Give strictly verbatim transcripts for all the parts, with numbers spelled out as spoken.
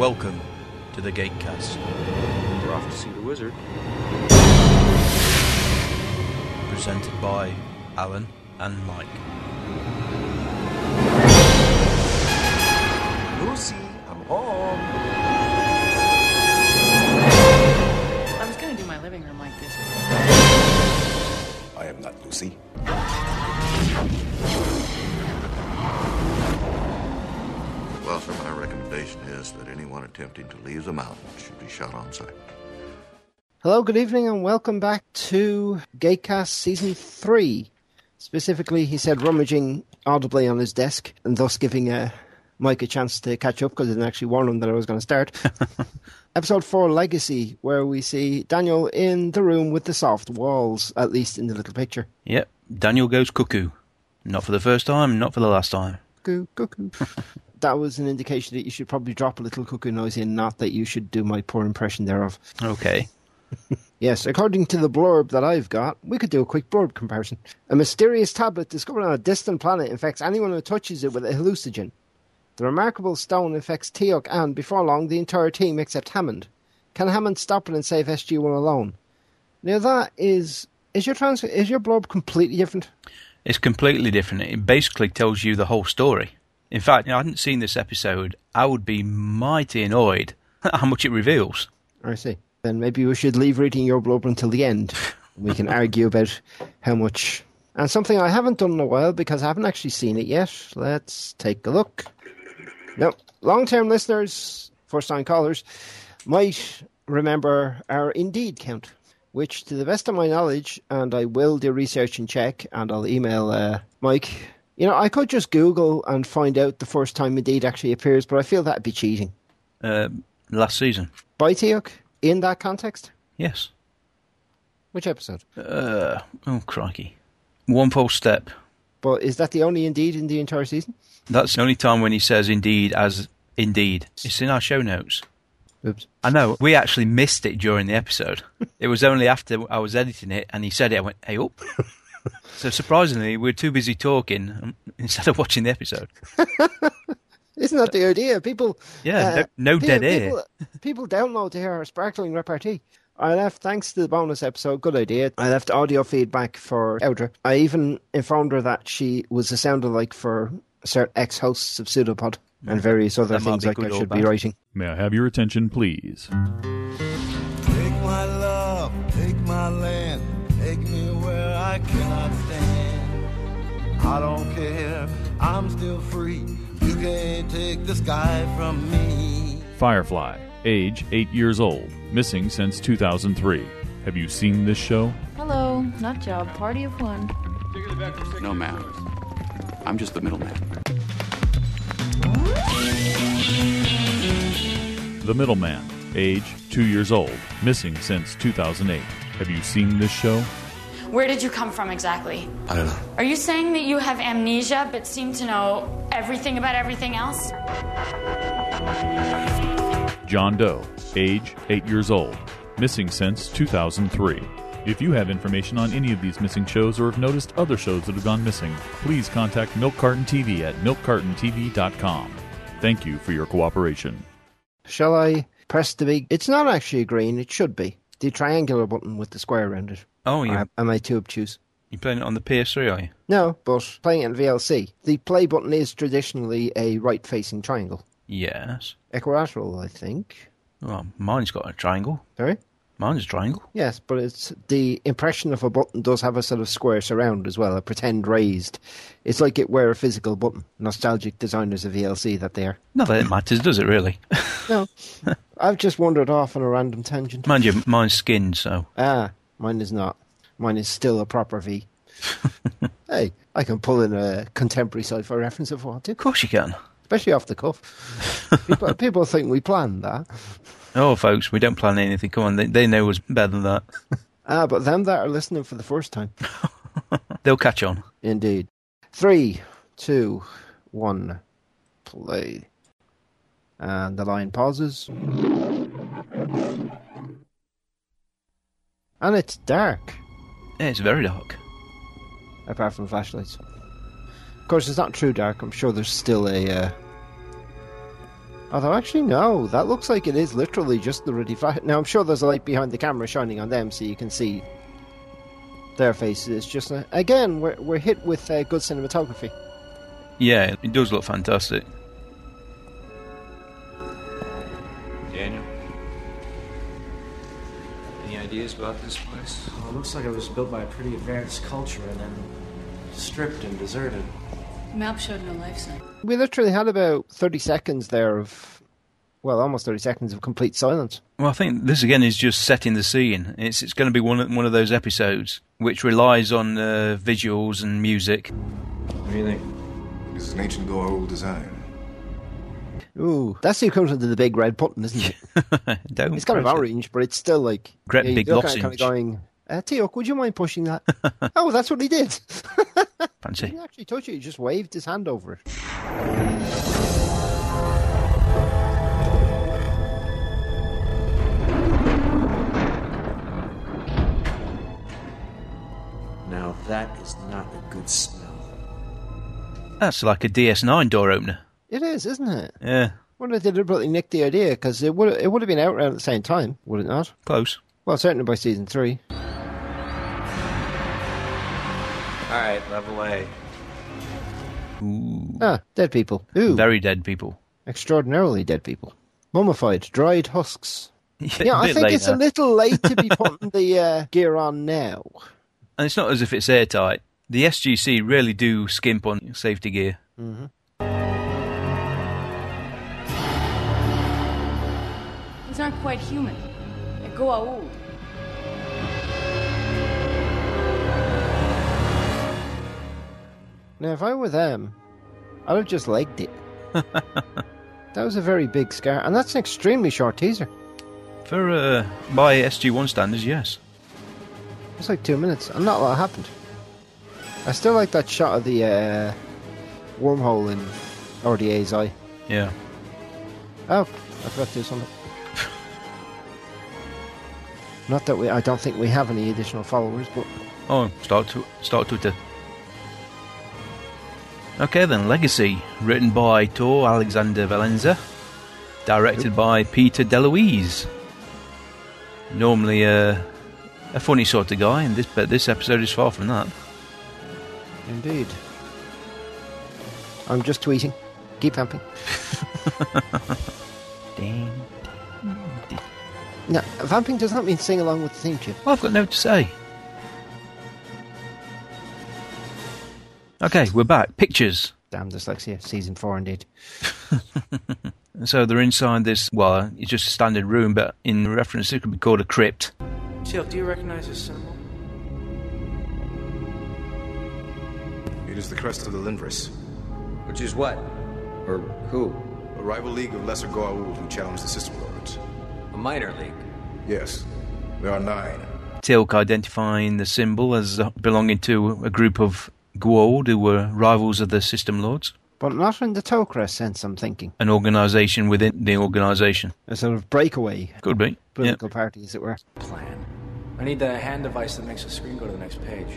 Welcome to the Gatecast. We're off to see the wizard. Presented by Alan and Mike. Lucy, I'm home. I was going to do my living room like this. I am not Lucy. Well, sir, my recommendation is that anyone attempting to leave the mountain should be shot on sight. Hello, good evening, and welcome back to Gatecast Season three. Specifically, he said rummaging audibly on his desk, and thus giving uh, Mike a chance to catch up, because I didn't actually warn him that I was going to start. Episode four, Legacy, where we see Daniel in the room with the soft walls, at least in the little picture. Yep, Daniel goes cuckoo. Not for the first time, not for the last time. Cuckoo, cuckoo. That was an indication that you should probably drop a little cuckoo noise in, not that you should do my poor impression thereof. Okay. Yes, according to the blurb that I've got, we could do a quick blurb comparison. A mysterious tablet discovered on a distant planet infects anyone who touches it with a hallucinogen. The remarkable stone infects Teok and, before long, the entire team except Hammond. Can Hammond stop it and save S G one alone? Now that is... Is your trans- is your blurb completely different? It's completely different. It basically tells you the whole story. In fact, if I hadn't seen this episode, I would be mighty annoyed at how much it reveals. I see. Then maybe we should leave reading your blurb until the end. We can argue about how much... And something I haven't done in a while because I haven't actually seen it yet. Let's take a look. Now, long-term listeners, first-time callers, might remember our Indeed count, which, to the best of my knowledge, and I will do research and check, and I'll email uh, Mike... You know, I could just Google and find out the first time Indeed actually appears, but I feel that'd be cheating. Uh, last season. By Teok? In that context? Yes. Which episode? Uh, oh, crikey. One false step. But is that the only Indeed in the entire season? That's the only time when he says Indeed as Indeed. It's in our show notes. Oops. I know. We actually missed it during the episode. It was only after I was editing it and he said it, I went, hey, up. So surprisingly, we're too busy talking instead of watching the episode. Isn't that the idea? People, yeah, uh, no, no people, dead air. People, people download to hear our sparkling repartee. I left, thanks to the bonus episode, good idea, I left audio feedback for Audra. I even informed her that she was a sound-alike for certain ex-hosts of Pseudopod and various other That might things be like good I or should bad. be writing. May I have your attention, please? Take my love, take my land, take me where I cannot stand. I don't care, I'm still free. You can't take the sky from me. Firefly, age eight years old, missing since two thousand three. Have you seen this show? Hello, nut job, party of one. No, ma'am. I'm just the middleman. The Middleman, age two years old, missing since two thousand eight. Have you seen this show? Where did you come from exactly? I don't know. Are you saying that you have amnesia but seem to know everything about everything else? John Doe, age eight years old, missing since two thousand three. If you have information on any of these missing shows or have noticed other shows that have gone missing, please contact Milk Carton T V at milk carton t v dot com. Thank you for your cooperation. Shall I press the big... It's not actually a green, it should be. The triangular button with the square around it. Oh, you, Or am I too obtuse? you playing it on the P S three, are you? No, but playing it in V L C. The play button is traditionally a right-facing triangle. Yes. Equilateral, I think. Well, mine's got a triangle. Sorry? Mine's a triangle. Yes, but it's the impression of a button does have a sort of square surround as well, a pretend raised. It's like it were a physical button. Nostalgic designers of V L C that they are. Not that it matters, does it, really? No. I've just wandered off on a random tangent. Mind you, mine's skinned, so... Ah, mine is not. Mine is still a proper V. Hey, I can pull in a contemporary sci-fi reference if I want to. Of course you can. Especially off the cuff. people, people think we planned that. Oh, folks, we don't plan anything. Come on, they, they know us better than that. Ah, but them that are listening for the first time. They'll catch on. Indeed. Three, two, one, play. And the line pauses. And it's dark. Yeah, it's very dark. Apart from flashlights. Of course, it's not true dark. I'm sure there's still a... Uh... Although, actually, no. That looks like it is literally just the really flash. Now, I'm sure there's a light behind the camera shining on them so you can see their faces. It's just, uh, again, we're, we're hit with uh, good cinematography. Yeah, it does look fantastic. Daniel? Any ideas about this place? Well, it looks like it was built by a pretty advanced culture and then stripped and deserted. The map showed no life sign. We literally had about thirty seconds there of, well, almost thirty seconds of complete silence. Well, I think this again is just setting the scene. It's it's going to be one of, one of those episodes which relies on uh, visuals and music. What do you think? This is an ancient Goa'uld design. Ooh, that's the equivalent of the big red button, isn't it? Don't it's kind of press it. orange, but it's still like... Great yeah, big you're kind of, lozenge. kind of going, uh, Teok, would you mind pushing that? Oh, that's what he did. Fancy. He didn't actually touch it, he just waved his hand over it. Now that is not a good smell. That's like a D S nine door opener. It is, isn't it? Yeah, Well, they deliberately nicked the idea, because it would it would have been out around at the same time, would it not? close. Well, certainly by season three. Alright, level A. Ooh, Ah, dead people. Ooh, very dead people. extraordinarily dead people. Mummified, dried husks. Yeah, a I bit think later. it's a little late to be putting the uh, gear on now. And it's not as if it's airtight. The S G C really do skimp on safety gear. Mm-hmm. These aren't quite human. They're Goa'uld. Now, if I were them, I'd have just legged it. That was a very big scar, and that's an extremely short teaser. For uh, by S G one standards, yes. It's like two minutes, and not a lot happened. I still like that shot of the uh, wormhole in R D A's eye. Yeah. Oh, I forgot to do something. Not that we, I don't think we have any additional followers, but Oh, start to start Twitter. Okay then, Legacy, written by Tor Alexander Valenza, directed by Peter DeLuise. Normally a a funny sort of guy, and this but this episode is far from that. indeed. I'm just tweeting. Keep vamping. Ding. No, vamping does not mean sing along with the theme tune. Well, I've got no to say. Okay, we're back. Pictures. Damn dyslexia. Season four, indeed. So they're inside this, well, it's just a standard room, but in reference, it could be called a crypt. Teal, do you recognize this symbol? It is the crest of the Linvris, Which is what? Or who? a rival league of lesser Goa'uld who challenge the System Lords. A minor league. Yes, there are nine. Teal'c identifying the symbol as belonging to a group of Goa'uld who were rivals of the System Lords. But not in the Tok'ra sense, I'm thinking. An organisation within the organisation. A sort of breakaway Could be. political party, as it were. Plan. I need the hand device that makes the screen go to the next page.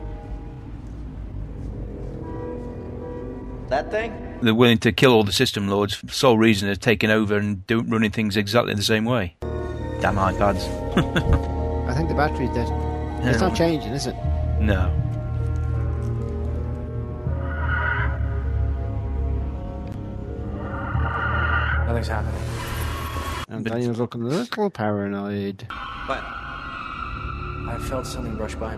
That thing? Yeah. They're willing to kill all the System Lords for the sole reason of taking over and do, running things exactly the same way. Damn iPads. I think the battery's dead. It's Yeah. not changing, is it? No. Nothing's happening. And But- Daniel's looking a little paranoid. But I felt something brush by me.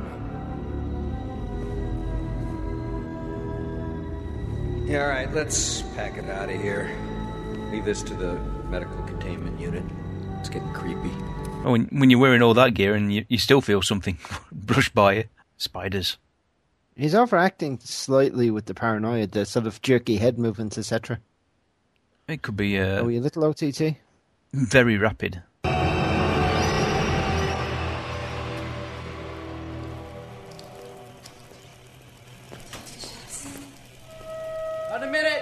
yeah, all right, let's pack it out of here. Leave this to the medical containment unit. It's getting creepy. Oh, when, when you're wearing all that gear and you, you still feel something brushed by you. Spiders. He's overacting slightly with the paranoia, the sort of jerky head movements, et cetera. It could be uh, Oh, you little O T T? very rapid. Not a minute!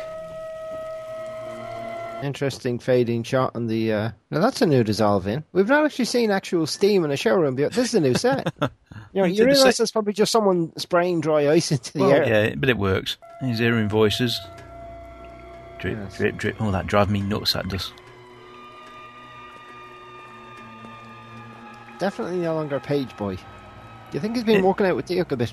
Interesting fading shot on the... Uh... Now, that's a new dissolve in. We've not actually seen actual steam in a showroom, but this is a new set. You know, Is you it the realise sa- that's probably just someone spraying dry ice into the Well, air. yeah, but it works. He's hearing voices. drip, Yes. drip, drip. Oh, that drives me nuts, that does. Definitely no longer a page boy. Do you think he's been It- working out with Duke a bit?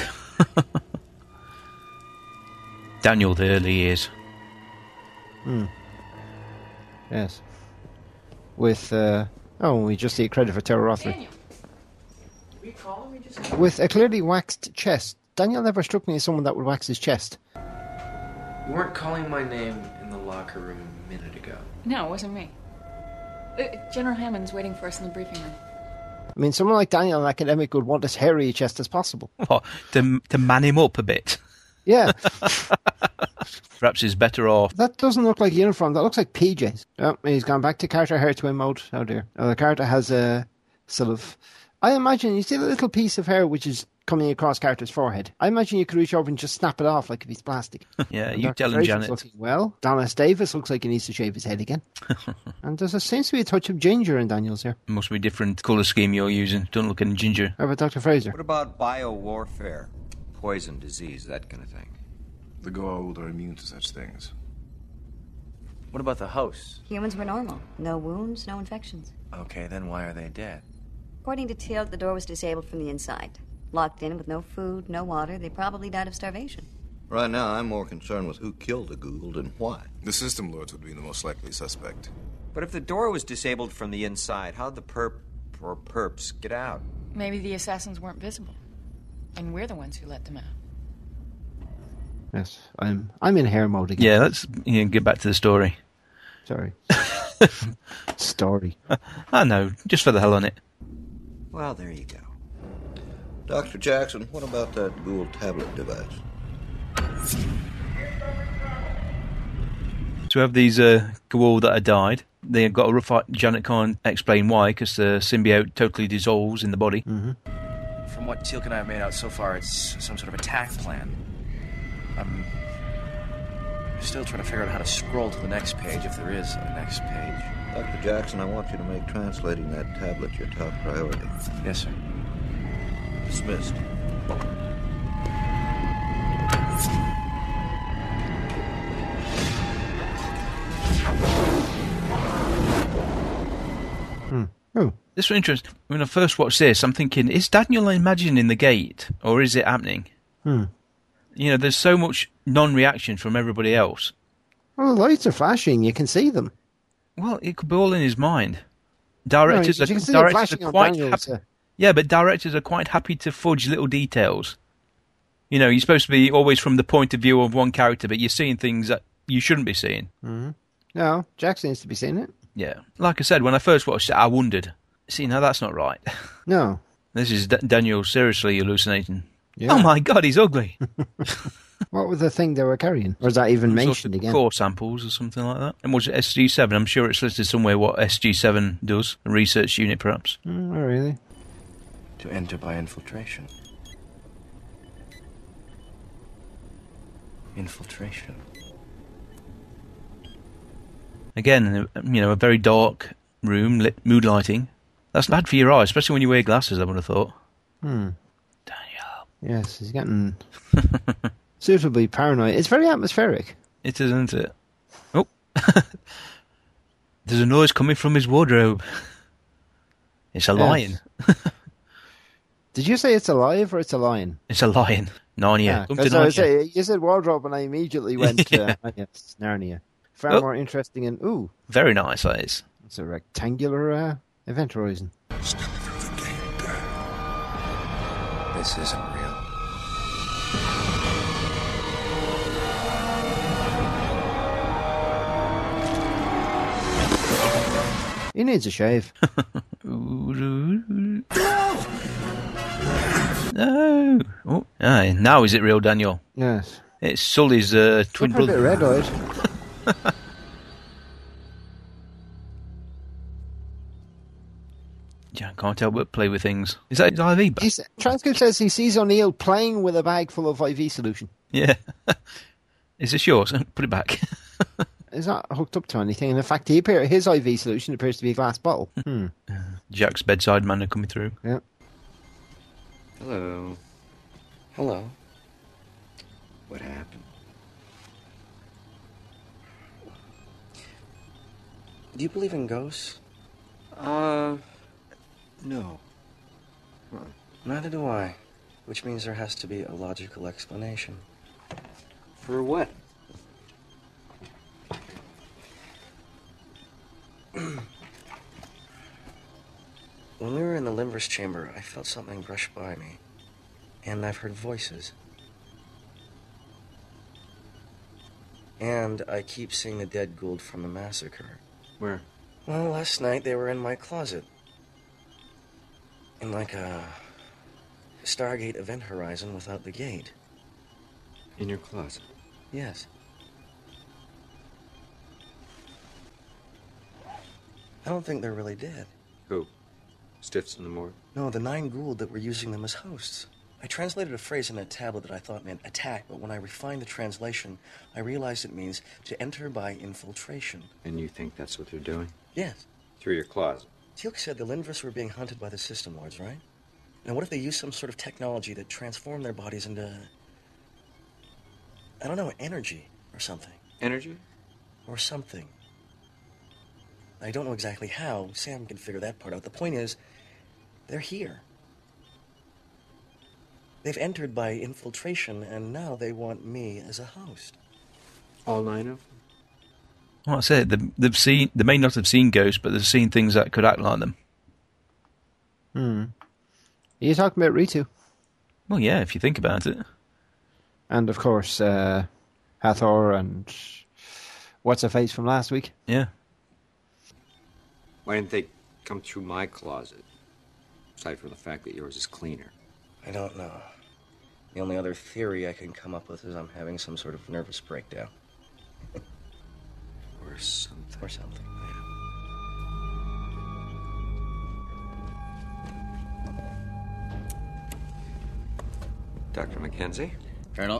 Daniel, the early years. Hmm. Yes. With, uh... Oh, we just see credit for Tara Rothery. Daniel. Did we call him? We just... With a clearly waxed chest. Daniel never struck me as someone that would wax his chest. You weren't calling my name in the locker room a minute ago. No, it wasn't me. Uh, General Hammond's waiting for us in the briefing room. I mean, someone like Daniel, an academic, would want as hairy a chest as possible. What, to, to man him up a bit. Yeah. Perhaps he's better off. That doesn't look like a uniform. That looks like P Js. Oh, he's gone back to Carter hair twin mode. Oh, dear. Oh, the Carter has a sort of... I imagine, you see the little piece of hair which is coming across Carter's forehead. I imagine you could reach over and just snap it off like a piece of plastic. Yeah, And you Doctor tell him, Fraser's Janet. looking well. Dallas Davis looks like he needs to shave his head again. And there seems to be a touch of ginger in Daniel's hair. Must be a different colour scheme you're using. Don't look any ginger. How about Doctor Fraser? What about biowarfare? Poison, disease, that kind of thing. The Goa'uld are immune to such things. What about the hosts? Humans were normal. No wounds, no infections. Okay, then why are they dead? According to Teal, the door was disabled from the inside. Locked in with no food, no water, they probably died of starvation. Right now, I'm more concerned with who killed the Goa'uld and why. The System Lords would be the most likely suspect. But if the door was disabled from the inside, how'd the perp or perps get out? Maybe the assassins weren't visible. And we're the ones who let them out. Yes, I'm I'm in hair mode again. Yeah, let's you know, get back to the story. Sorry. Story. I know, just for the hell on it. Well, there you go. Doctor Jackson, what about that Goa'uld tablet device? So we have these uh, Goa'uld that have died. They've got a rough... Janet can't explain why, because the symbiote totally dissolves in the body. Mm-hmm. From what Teal'c and I have made out so far, it's some sort of attack plan. I'm still trying to figure out how to scroll to the next page, if there is a next page. Doctor Jackson, I want you to make translating that tablet your top priority. Yes, sir. Dismissed. Hmm. Oh. This was interesting. When I first watched this, I'm thinking, is Daniel imagining the gate, or is it happening? Hmm. You know, there's so much non-reaction from everybody else. Well, the lights are flashing. You can see them. Well, it could be all in his mind. Directors No, are, you can see them directors flashing are on quite Daniel's, happy. uh, Yeah, but directors are quite happy to fudge little details. You know, you're supposed to be always from the point of view of one character, but you're seeing things that you shouldn't be seeing. Mm-hmm. No, Jackson needs to be seeing it. Yeah. Like I said, when I first watched it, I wondered, see, no, that's not right. No. This is D- Daniel seriously hallucinating. Yeah. Oh my God, he's ugly. What was the thing they were carrying? Or is that even Sort of mentioned again? Core samples or something like that. And was it S G seven? I'm sure it's listed somewhere what S G seven does. A research unit, perhaps. Mm, not really. To enter by infiltration. Infiltration. Again, you know, a very dark room, lit, mood lighting. That's bad for your eyes, especially when you wear glasses, I would have thought. Hmm. Daniel. Yes, he's getting suitably paranoid. It's very atmospheric. It is, isn't it? Oh. There's a noise coming from his wardrobe. It's a Yes. lion. Did you say it's alive or it's a lion? It's a lion. Narnia. Yeah, Come to 'cause I was Narnia. saying, you said wardrobe and I immediately went to Yeah. oh, yes, Narnia. Far Oh. more interesting and ooh, Very nice, that is. it's a rectangular uh, event horizon. This isn't real. He needs a shave. No! Oh, aye, now is it real, Daniel? Yes. It's Sully's uh, twin Look, a bit brother. red-eyed. Yeah, I can't help but play with things. Is that his I V? He's, transcript says he sees O'Neill playing with a bag full of I V solution. Yeah. Is this yours? Put it back. It's not hooked up to anything, and in fact, he appear, his I V solution appears to be a glass bottle. Hmm. Jack's bedside manner coming through. Yeah. Hello. Hello. What happened? Do you believe in ghosts? Uh, no. Well, neither do I. Which means there has to be a logical explanation. For what? When we were in the Limver's chamber, I felt something brush by me. And I've heard voices. And I keep seeing the dead Gould from the massacre. Where? Well, last night they were in my closet. In like a Stargate event horizon without the gate. In your closet? Yes. I don't think they're really dead. Who? Stiffs in the morgue? No, the nine Gould that were using them as hosts. I translated a phrase in that tablet that I thought meant attack, but when I refined the translation, I realized it means to enter by infiltration. And you think that's what they're doing? Yes. Through your closet? Teal'c said the Linvers were being hunted by the System Lords, right? Now, what if they used some sort of technology that transformed their bodies into, I don't know, energy or something? Energy? Or something. I don't know exactly how. Sam can figure that part out. The point is, they're here. They've entered by infiltration, and now they want me as a host. All nine of them? Well, I said they, they've seen. They may not have seen ghosts, but they've seen things that could act like them. Hmm. Are you talking about Ritu? Well, yeah, if you think about it. And of course, uh, Hathor and what's her face from last week? Yeah. Why didn't they come through my closet? Aside from the fact that yours is cleaner. I don't know. The only other theory I can come up with is I'm having some sort of nervous breakdown. Or something. Or something, yeah. Doctor Mackenzie? Colonel?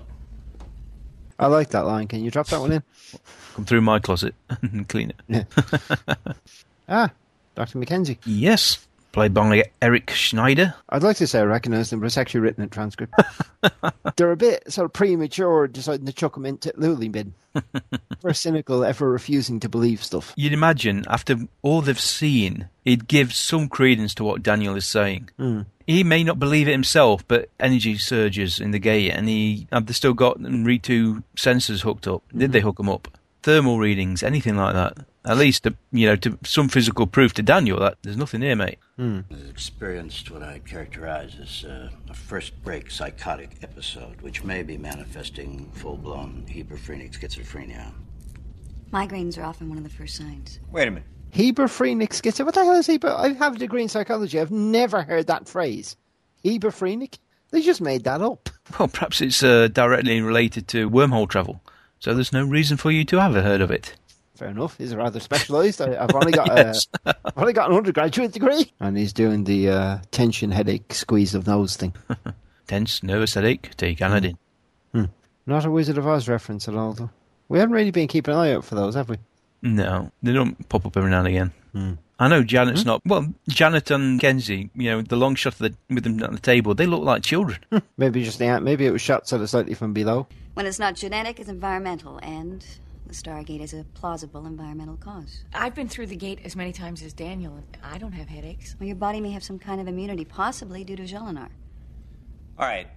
I like that line. Can you drop that one in? Come through my closet and clean it. Yeah. Ah, Doctor Mackenzie. Yes. Played by Eric Schneider. I'd like to say I recognise them, but it's actually written in transcript. They're a bit sort of premature deciding to chuck them into Lully bin. For cynical, ever refusing to believe stuff. You'd imagine, after all they've seen, he'd give some credence to what Daniel is saying. Mm. He may not believe it himself, but energy surges in the gate, and he have they still got Ritu sensors hooked up? Did mm. they hook them up? Thermal readings, anything like that. At least, to, you know, to some physical proof to Daniel that there's nothing here, mate. Mm. I've experienced what I characterize as uh, a first-break psychotic episode, which may be manifesting full-blown hebephrenic schizophrenia. Migraines are often one of the first signs. Wait a minute. Hebephrenic schizophrenia? What the hell is Heber? I have a degree in psychology. I've never heard that phrase. Hebephrenic? They just made that up. Well, perhaps it's uh, directly related to wormhole travel, so there's no reason for you to have heard of it. Fair enough. He's rather specialised. I've only got yes. a, I've only got an undergraduate degree, and he's doing the uh, tension, headache, squeeze of nose thing. Tense, nervous headache. Take Anadin. Hmm. Not a Wizard of Oz reference at all, though. We haven't really been keeping an eye out for those, have we? No, they don't pop up every now and again. Hmm. I know Janet's hmm? not. Well, Janet and Kenzie, you know, the long shot of the, with them at the table, they look like children. maybe just the maybe it was shot sort of slightly from below. When it's not genetic, it's environmental, and the Stargate is a plausible environmental cause. I've been through the gate as many times as Daniel, and I don't have headaches. Well, your body may have some kind of immunity, possibly due to Jelinar. All right.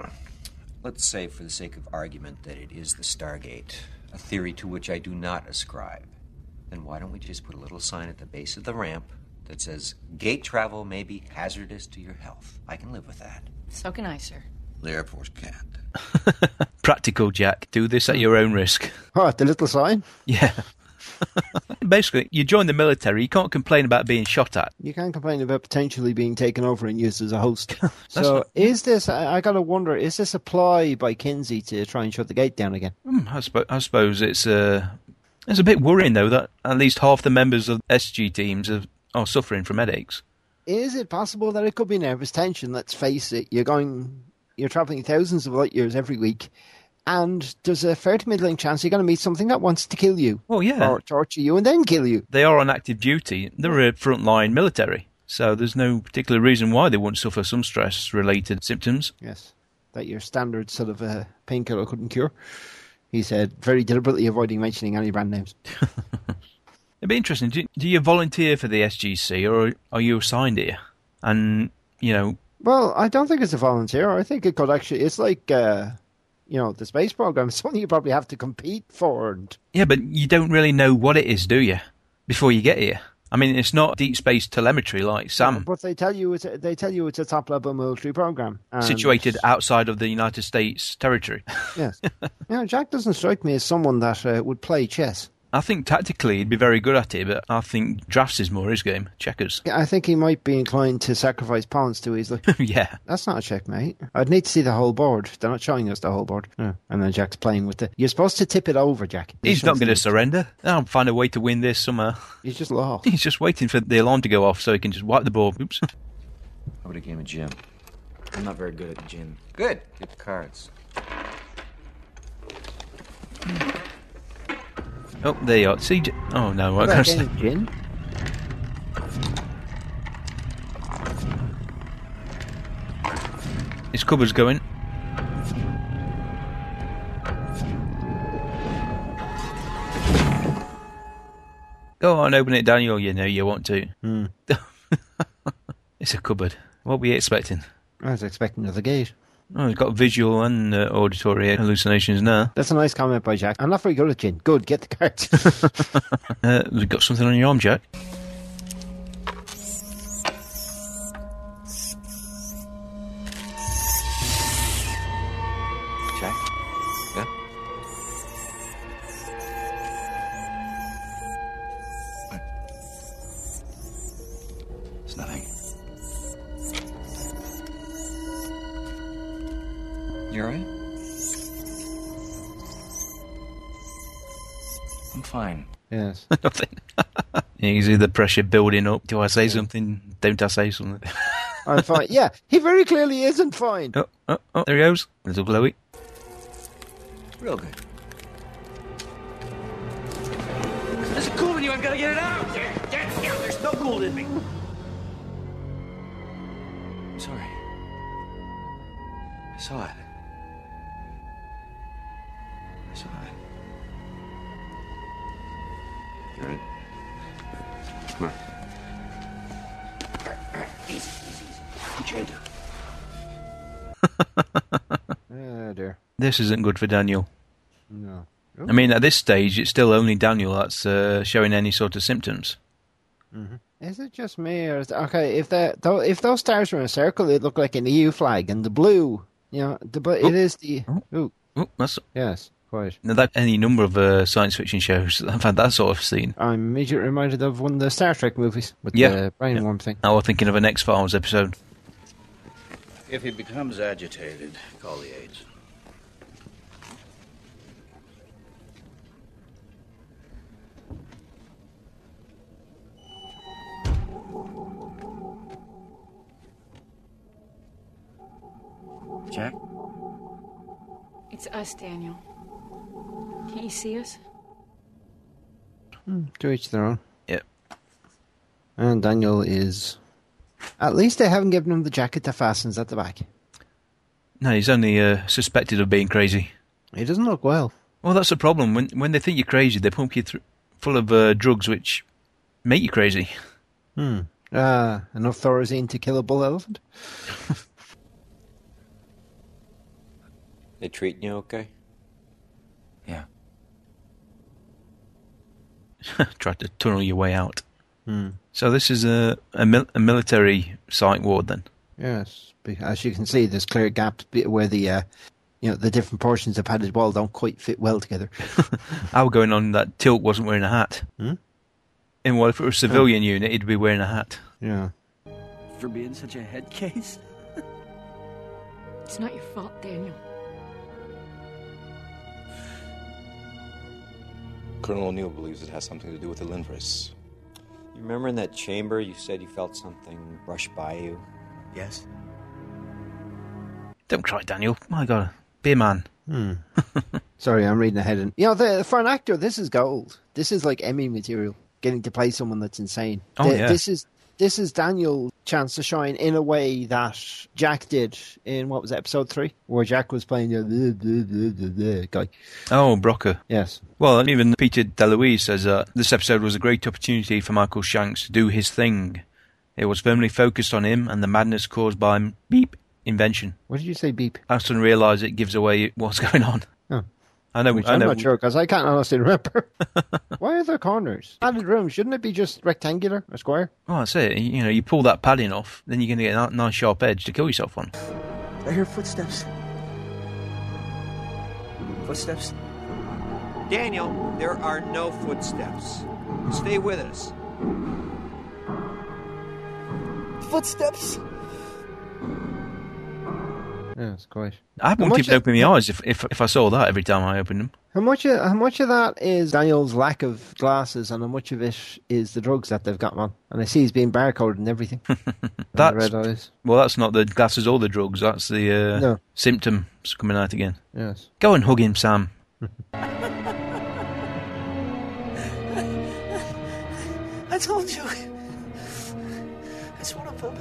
Let's say, for the sake of argument, that it is the Stargate, a theory to which I do not ascribe. Then why don't we just put a little sign at the base of the ramp that says, gate travel may be hazardous to your health. I can live with that. So can I, sir. The Air Force can't. Practical, Jack. Do this at your own risk. Oh, the little sign? Yeah. Basically, you join the military, you can't complain about being shot at. You can't complain about potentially being taken over and used as a host. So, not... is this, I, I gotta wonder, is this a ploy by Kinsey to try and shut the gate down again? Mm, I, sp- I suppose it's, uh, it's a bit worrying, though, that at least half the members of S G teams are, are suffering from headaches. Is it possible that it could be nervous tension? Let's face it, you're going, you're travelling thousands of light years every week, and there's a fair to middling chance you're going to meet something that wants to kill you. Oh, yeah. Or torture you and then kill you. They are on active duty. They're a frontline military. So there's no particular reason why they wouldn't suffer some stress-related symptoms. Yes. That your standard sort of uh, painkiller couldn't cure. He said, very deliberately avoiding mentioning any brand names. It'd be interesting. Do, do you volunteer for the S G C, or are you assigned here? And, you know... Well, I don't think it's a volunteer. I think it could actually... It's like, uh, you know, the space program. It's something you probably have to compete for. And... Yeah, but you don't really know what it is, do you, before you get here? I mean, it's not deep space telemetry like SAM. But they tell you it's a, they tell you it's a top-level military program. And... Situated outside of the United States territory. Yes. You know, Jack doesn't strike me as someone that uh, would play chess. I think tactically he'd be very good at it, but I think drafts is more his game. Checkers. I think he might be inclined to sacrifice pawns too easily. Yeah. That's not a checkmate. I'd need to see the whole board. They're not showing us the whole board. Yeah. And then Jack's playing with it. You're supposed to tip it over, Jack. He's not going to surrender. I'll find a way to win this somehow. He's just lost. He's just waiting for the alarm to go off so he can just wipe the board. Oops. How about a game of gin? I'm not very good at gin. Good. Good cards. Oh, there you are. See, oh no, what I about can't a game of gin? His cupboard's going. Go on, open it, Daniel. You know you want to. Hmm. It's a cupboard. What were you expecting? I was expecting another gate. Oh, he's got visual and uh, auditory hallucinations now. That's a nice comment by Jack. I'm not very good at gin. Good, get the cards. uh, you've got something on your arm, Jack. Jack? Yeah? What? It's nothing. You alright? I'm fine. Yes. Nothing. You can see the pressure building up. Do I say something? Don't I say something? I'm fine. Yeah, he very clearly isn't fine. Oh, oh, oh, there he goes. Little glowy. Real good. There's a cool in you. I've got to get it out. Yeah, yeah, yeah. There's no cool in me. I'm sorry. I saw it. I saw it. You all right? Come on. Easy, easy, easy. Put your head down. Oh, dear. This isn't good for Daniel. No. I mean, at this stage, it's still only Daniel that's uh, showing any sort of symptoms. Mm-hmm. Is it just me, or is it, okay? If that though, if those stars were in a circle, it looked like an E U flag, and the blue, you know, the, but it is the. Oh, oh that's yes, quite. Now that any number of uh, science fiction shows I've had that sort of scene. I'm immediately reminded of one of the Star Trek movies with yeah. the brain yeah. worm thing. I was thinking of an X-Files episode. If he becomes agitated, call the aides. Jack? It's us, Daniel. Can't you see us? Hmm, to each their own. Yep. And Daniel is... At least they haven't given him the jacket that fastens at the back. No, he's only uh, suspected of being crazy. He doesn't look well. Well, that's the problem. When when they think you're crazy, they pump you th- full of uh, drugs which make you crazy. Hmm. Uh, enough Thorazine to kill a bull elephant? They treating you okay? Yeah. Tried to tunnel your way out. Hmm. So this is a a, mil- a military psych ward then? Yes. As you can see, there's clear gaps where the, uh, you know, the different portions of padded wall don't quite fit well together. I was going on that Tilt wasn't wearing a hat. Hmm? And well, if it was a civilian oh. unit, he'd be wearing a hat. Yeah. For being such a head case? It's not your fault, Daniel. Colonel O'Neill believes it has something to do with the Lindris. You remember in that chamber you said you felt something brush by you? Yes. Don't cry, Daniel. My God, be a man. Hmm. Sorry, I'm reading ahead. And, you know, the, for an actor, this is gold. This is like Emmy material. Getting to play someone that's insane. Oh, the, yeah. This is this is Daniel chance to shine in a way that Jack did in, what was it, episode three? Where Jack was playing the, the, the, the, the, the guy. Oh, Brocker. Yes. Well, even Peter DeLuise says that this episode was a great opportunity for Michael Shanks to do his thing. It was firmly focused on him and the madness caused by beep invention. What did you say, beep? I suddenly realised it gives away what's going on. Oh. I know. Which I I'm know. not sure, because I can't honestly remember. Why are there corners? Padded rooms, shouldn't it be just rectangular, a square? Oh, that's it. You know, you pull that padding off, then you're going to get a nice sharp edge to kill yourself on. I hear footsteps. Footsteps? Daniel, there are no footsteps. Stay with us. Footsteps? Yeah, it's quite. I wouldn't keep opening my eyes if, if if I saw that every time I opened them. How much of, how much of that is Daniel's lack of glasses, and how much of it is the drugs that they've got on? And I see he's being barcoded and everything. That's, red eyes. Well, that's not the glasses or the drugs. That's the uh, No. symptoms coming out again. Yes. Go and hug him, Sam. I told you. That's one of them.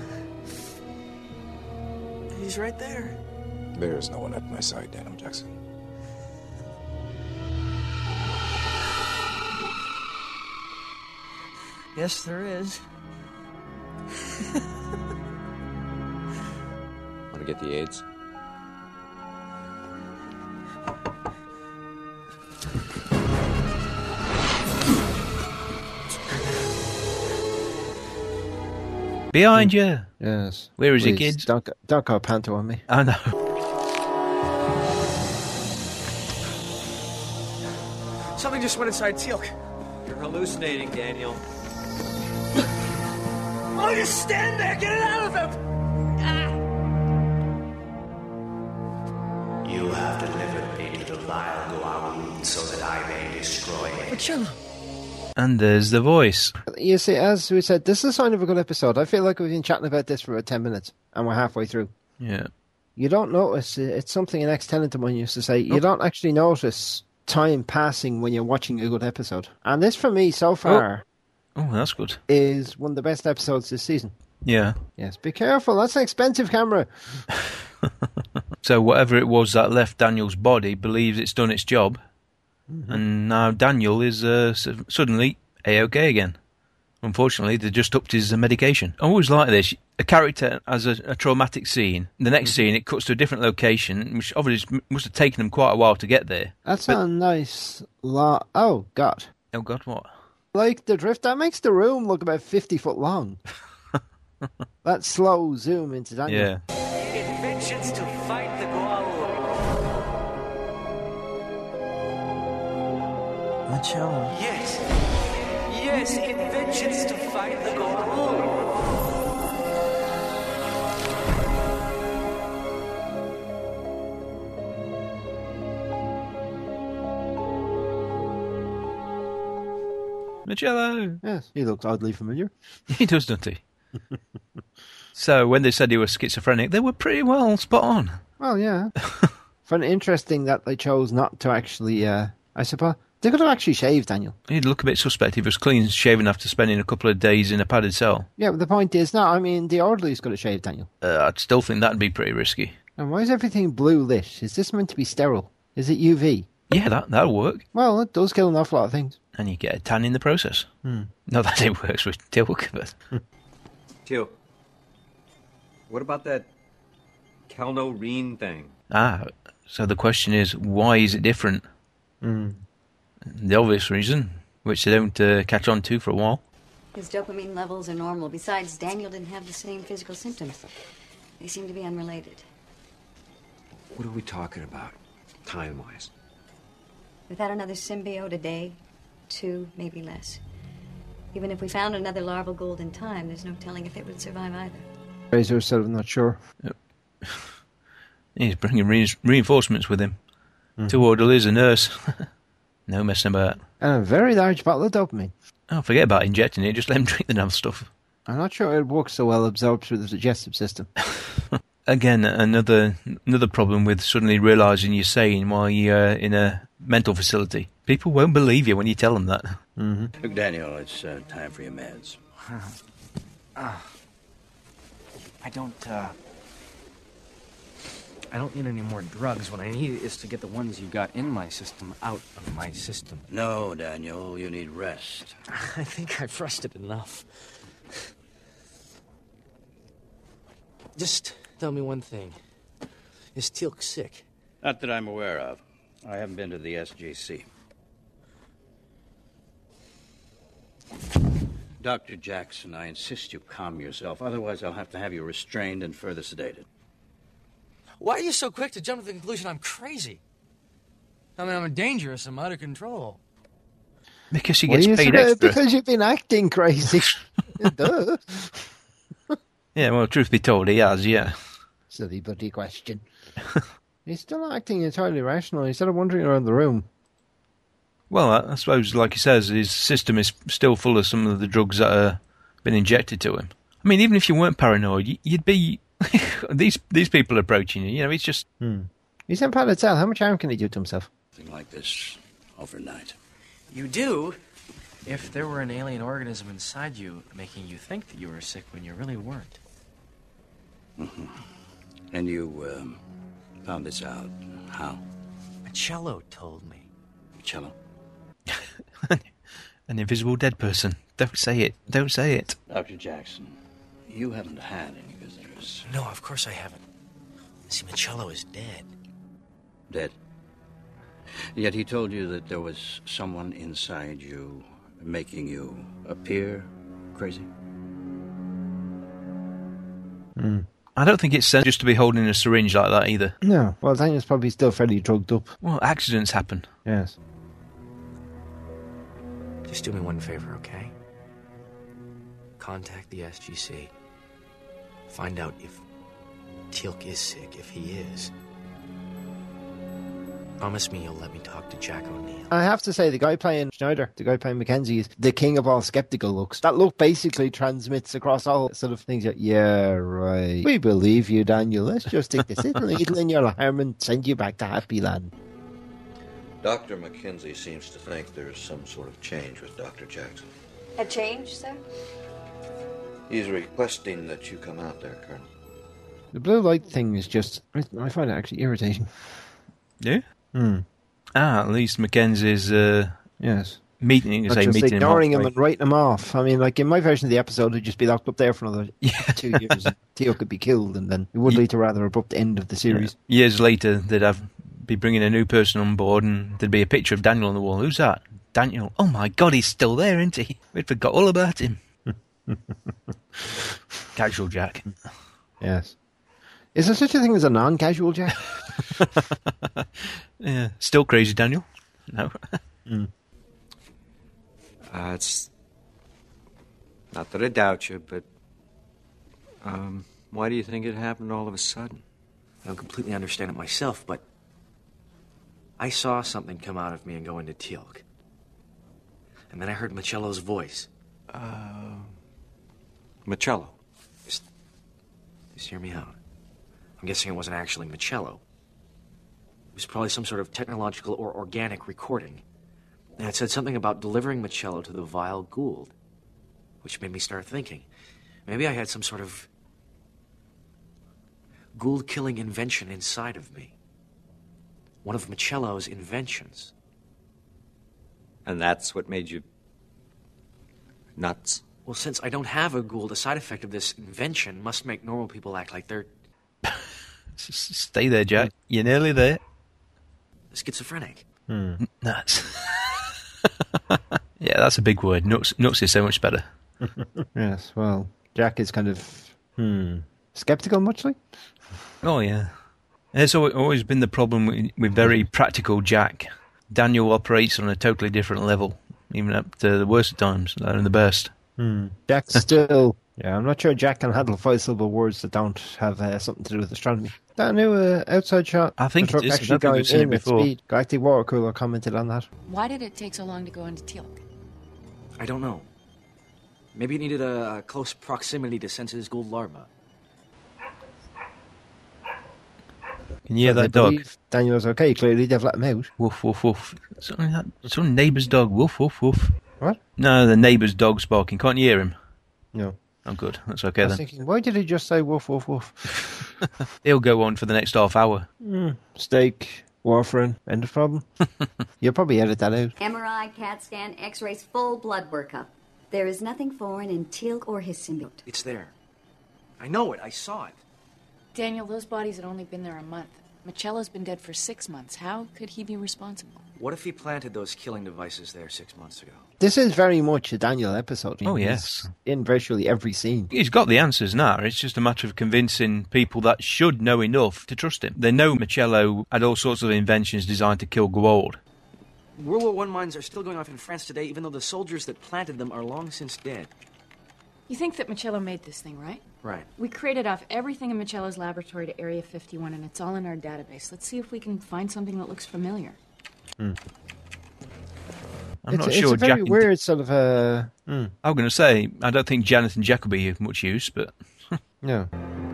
He's right there. There is no one at my side, Daniel Jackson. Yes, there is. Want to get the AIDS? Behind you. Yes. Where is he, Please, kids? Don't, go- don't go panto on me. I know. Something just went inside Teal'c. You're hallucinating, Daniel. Oh, just stand there! Get it out of him! You have delivered me to the vile Goa'uld so that I may destroy it. Marcello. And there's the voice. You see, as we said, this is a sign of a good episode. I feel like we've been chatting about this for about ten minutes, and we're halfway through. Yeah. You don't notice, it's something an ex-tenant of mine used to say, you Oh. don't actually notice time passing when you're watching a good episode. And this, for me, so far, Oh, that's good. is one of the best episodes this season. Yeah. Yes, be careful, that's an expensive camera. So whatever it was that left Daniel's body believes it's done its job. Mm-hmm. And now Daniel is uh, su- suddenly A-OK again. Unfortunately, they just upped his uh, medication. I always like this. A character has a, a traumatic scene. The next scene, it cuts to a different location, which obviously must have taken them quite a while to get there. That's But- a nice lot. Oh, God. Oh, God, what? Like the drift, that makes the room look about fifty foot long. That slow zoom into Daniel. Yeah. Inventions to fight the Goa'uld. Marcello. Yes. Yes, inventions to fight the Goa'uld. Magello. Yes, he looks oddly familiar. He does, doesn't he? So when they said he was schizophrenic, they were pretty well spot on. Well, yeah. Fun, interesting that they chose not to actually, uh, I suppose, they could have actually shaved Daniel. He'd look a bit suspect if he was clean shaven after spending a couple of days in a padded cell. Yeah, but the point is, no, I mean, the orderlies could have shaved Daniel. Uh, I'd still think that'd be pretty risky. And why is everything blue lit? Is this meant to be sterile? Is it U V? Yeah, that, that'll work. Well, it does kill an awful lot of things. And you get a tan in the process. Hmm. Not that it works with Teal'c, but... Teal, what about that Calno-Reen thing? Ah, so the question is, why is it different? Hmm. The obvious reason, which they don't uh, catch on to for a while. His dopamine levels are normal. Besides, Daniel didn't have the same physical symptoms. They seem to be unrelated. What are we talking about, time-wise? Without another symbiote a day, two, maybe less. Even if we found another larval gold in time, there's no telling if it would survive either. Razor said, I'm not sure. Yep. He's bringing re- reinforcements with him. Mm-hmm. Two orderlies, a nurse. No messing about. And a very large bottle of dopamine. Oh, forget about injecting it. Just let him drink the damn stuff. I'm not sure it works so well absorbed through the digestive system. Again, another another problem with suddenly realising you're sane while you're in a mental facility. People won't believe you when you tell them that. Mm-hmm. Look, Daniel, it's uh, time for your meds. Ah. I don't, uh... I don't need any more drugs. What I need is to get the ones you got in my system out of my system. No, Daniel, you need rest. I think I've rested enough. Just tell me one thing. Is Teal'c sick? Not that I'm aware of. I haven't been to the S G C. Doctor Jackson, I insist you calm yourself. Otherwise, I'll have to have you restrained and further sedated. Why are you so quick to jump to the conclusion I'm crazy? I mean, I'm dangerous. I'm out of control. Because he Well, gets you paid said, uh, extra. Because you've been acting crazy. Duh. Yeah, well, truth be told, he has, yeah. Silly bloody question. He's still acting entirely rational. He's sort of wandering around the room. Well, I, I suppose, like he says, his system is still full of some of the drugs that have been injected to him. I mean, even if you weren't paranoid, you, you'd be... these these people approaching you, you know, it's just... Hmm. He's in Palatel. How much harm can he do to himself? Something like this overnight. You do? If there were an alien organism inside you making you think that you were sick when you really weren't. Mm-hmm. And you um, found this out. How? Michello told me. Michello? An invisible dead person. Don't say it. Don't say it. Doctor Jackson, you haven't had any visitors. No, of course I haven't. See, Michello is dead. Dead? Yet he told you that there was someone inside you making you appear crazy? Hmm. I don't think it's sense just to be holding a syringe like that either. No. Well, Daniel's probably still fairly drugged up. Well, accidents happen. Yes. Just do me one favor, okay? Contact the S G C. Find out if Teal'c is sick, if he is. Promise me you'll let me talk to Jack O'Neill. I have to say, the guy playing Schneider, the guy playing Mackenzie, is the king of all skeptical looks. That look basically transmits across all sort of things. Like, yeah, right. We believe you, Daniel. Let's just take this little needle in your arm and send you back to Happy Land. Doctor Mackenzie seems to think there's some sort of change with Doctor Jackson. A change, sir? He's requesting that you come out there, Colonel. The blue light thing is just... I, I find it actually irritating. Yeah? Hmm. Ah, at least Mackenzie's uh, yes. meeting, Not say, just meeting ignoring him, him, and writing him off. I mean, like in my version of the episode, he'd just be locked up there for another yeah. two years. And Theo could be killed, and then it would lead to a rather abrupt end of the series. Yeah. Years later, they'd have be bringing a new person on board, and there'd be a picture of Daniel on the wall. Who's that? Daniel. Oh my God, he's still there, isn't he? We'd forgot all about him. Casual Jack. Yes. Is there such a thing as a non-casual Jack? Yeah. Still crazy, Daniel? No. mm. Uh, it's not that I doubt you, but um, why do you think it happened all of a sudden? I don't completely understand it myself, but I saw something come out of me and go into Teal'c. And then I heard Michello's voice. Uh, Michello. Just, just hear me out. I'm guessing it wasn't actually Michello. It was probably some sort of technological or organic recording. And it said something about delivering Michello to the vile Gould, which made me start thinking. Maybe I had some sort of Gould-killing invention inside of me. One of Michello's inventions. And that's what made you nuts? Well, since I don't have a Gould, a side effect of this invention must make normal people act like they're... Stay there, Jack. You're nearly there. Schizophrenic. Hmm. Nuts. Yeah, that's a big word. Nuts, nuts is so much better. Yes, well, Jack is kind of hmm, skeptical, muchly. Oh, yeah. It's always been the problem with, with very practical Jack. Daniel operates on a totally different level, even up to the worst of times, like in the best. Hmm. Jack's still... Yeah, I'm not sure Jack can handle five-syllable words that don't have uh, something to do with astronomy. That new uh, outside shot. I think the it is. actually I don't think going we've seen in it at before. speed. Galactic Water Cooler commented on that. Why did it take so long to go into Teal'c? I don't know. Maybe it needed a, a close proximity to sense his Gould larva. Can you hear So that they dog? believe Daniel's okay. Clearly, they've let him out. Woof, woof, woof. It's only that, it's only neighbour's dog. Woof, woof, woof. What? No, the neighbour's dog's barking. Can't you hear him? No. Oh, good. That's okay I was then. thinking, why did he just say woof, woof, woof? He'll go on for the next half hour. Mm. Steak, warfarin, end of problem. You'll probably edit that out. M R I, CAT scan, X-rays, full blood workup. There is nothing foreign in Teal'c or his symbiote. It's there. I know it. I saw it. Daniel, those bodies had only been there a month. Michello's been dead for six months. How could he be responsible? What if he planted those killing devices there six months ago? This is very much a Daniel episode. Oh, He's yes. in virtually every scene. He's got the answers now. It's just a matter of convincing people that should know enough to trust him. They know Michello had all sorts of inventions designed to kill Goa'uld. World War One mines are still going off in France today, even though the soldiers that planted them are long since dead. You think that Michello made this thing, right? Right. We crated off everything in Michello's laboratory to Area fifty-one, and it's all in our database. Let's see if we can find something that looks familiar. Hmm. I'm it's, not it's sure a very Jack... weird sort of a... Uh, mm. I'm going to say, I don't think Janet and Jack will be of much use, but... No.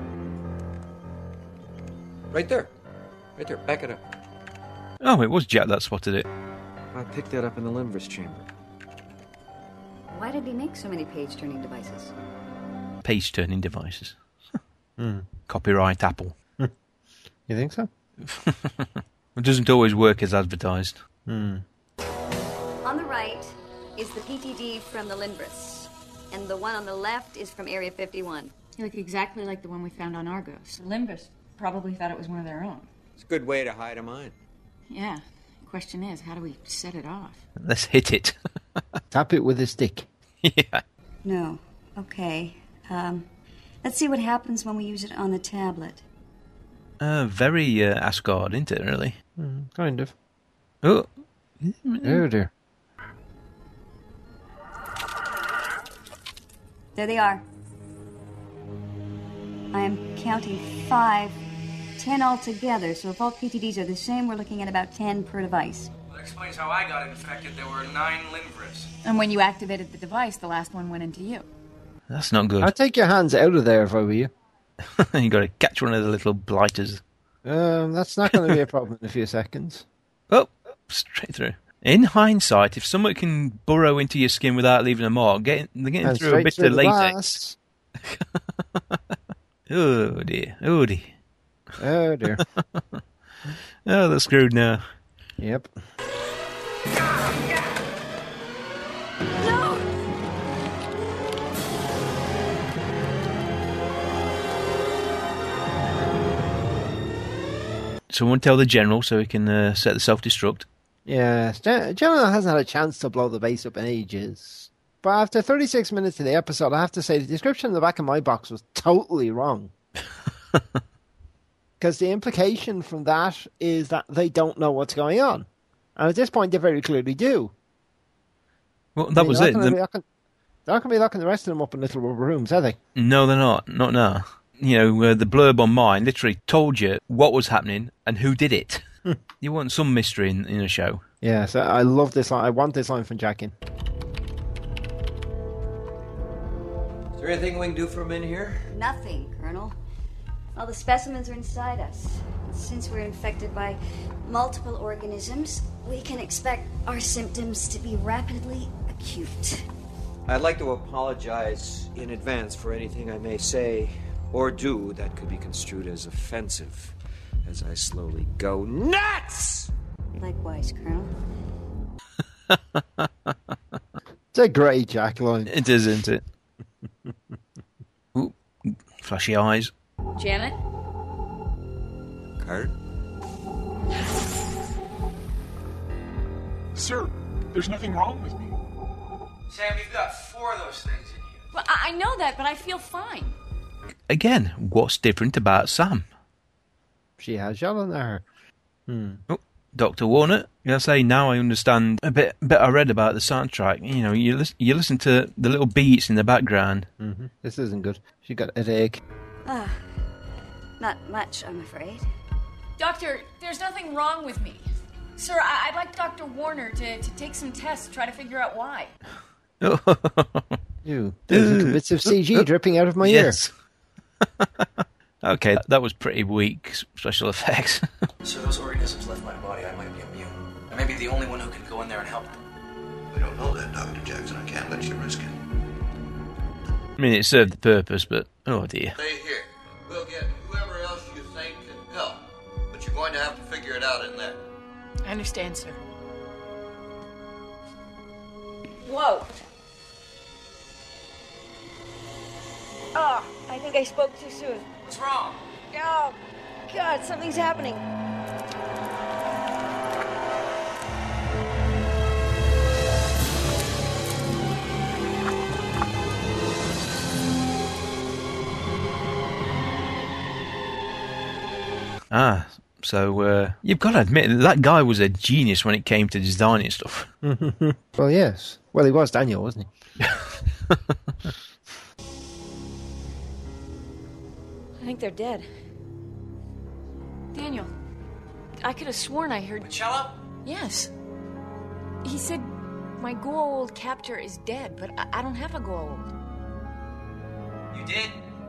Right there. Right there. Back it up. Oh, it was Jack that spotted it. I picked that up in the Linvris chamber. Why did he make so many page-turning devices? Page-turning devices. Hmm. Copyright Apple. You think so? It doesn't always work as advertised. Hmm. On the right is the P T D from the Linvris, and the one on the left is from Area fifty-one. They look exactly like the one we found on Argos. The Linvris probably thought it was one of their own. It's a good way to hide a mine. Yeah. The question is, how do we set it off? Let's hit it. Tap it with a stick. Yeah. No. Okay. Um, let's see what happens when we use it on the tablet. Uh, very uh, Asgard, isn't it, really? Mm, kind of. Oh. Oh, dear. There they are. I am counting five, ten altogether, so if all P T Ds are the same, we're looking at about ten per device. Well, that explains how I got infected. There were nine Linvris. And when you activated the device, the last one went into you. That's not good. I'd take your hands out of there if I were you. You got to catch one of the little blighters. Um, that's not going to be a problem in a few seconds. Oh, straight through. In hindsight, if someone can burrow into your skin without leaving a mark, getting, they're getting And through a straight bit through of the latex. Oh dear, oh dear. Oh dear. Oh, they're screwed now. Yep. No! Someone tell the general so he can uh, set the self-destruct. Yes, Gen- General hasn't had a chance to blow the base up in ages. But after thirty-six minutes of the episode, I have to say the description in the back of my box was totally wrong. Because the implication from that is that they don't know what's going on. And at this point, they very clearly do. Well, that I mean, was they're it. Not gonna The- be locking, they're not going to be locking the rest of them up in little rubber rooms, are they? No, they're not. Not now. You know, uh, the blurb on mine literally told you what was happening and who did it. You want some mystery in, in a show. Yeah, so I love this line. I want this line from Jackin. Is there anything we can do for him in here? Nothing, Colonel. All the specimens are inside us. Since we're infected by multiple organisms, we can expect our symptoms to be rapidly acute. I'd like to apologize in advance for anything I may say or do that could be construed as offensive as I slowly go nuts! Likewise, Colonel. It's a great Jack line. It is, isn't it? Ooh, flashy eyes. Janet? Kurt? Sir, there's nothing wrong with me. Sam, you've got four of those things in you. Well, I I know that, but I feel fine. Again, what's different about Sam? She has yell on there. Hmm. Oh, Doctor Warner, I say now I understand a bit. Bit I read about the soundtrack. You know, you listen, you listen to the little beats in the background. Mm-hmm. This isn't good. She got a headache. Ah, not much, I'm afraid. Doctor, there's nothing wrong with me. Sir, I- I'd like Doctor Warner to, to take some tests, try to figure out why. Ew. There's little bits of C G dripping out of my yes. Okay, that was pretty weak special effects. So those organisms left my body, I might be immune. I may be the only one who can go in there and help them. We don't know that, Doctor Jackson. I can't let you risk it. I mean, it served the purpose, but oh dear. Stay here. We'll get whoever else you think can help. But you're going to have to figure it out in there. I understand, sir. Whoa. Oh, I think I spoke too soon. What's wrong? Oh, God, something's happening. Ah, so uh, you've got to admit that, that guy was a genius when it came to designing stuff. Well, yes. Well, he was Daniel, wasn't he? I think they're dead. Daniel, I could have sworn I heard... Michello? Yes. He said my Goa'uld captor is dead, but I, I don't have a Goa'uld. You did?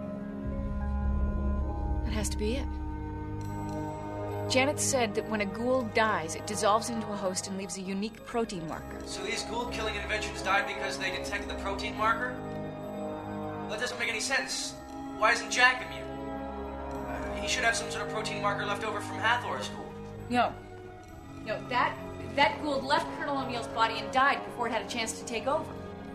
That has to be it. Janet said that when a Goa'uld dies, it dissolves into a host and leaves a unique protein marker. So these Goa'uld-killing inventions died because they detected the protein marker? That doesn't make any sense. Why isn't Jack immune? Uh, he should have some sort of protein marker left over from Hathor's school. No. No, that that Goa'uld left Colonel O'Neill's body and died before it had a chance to take over.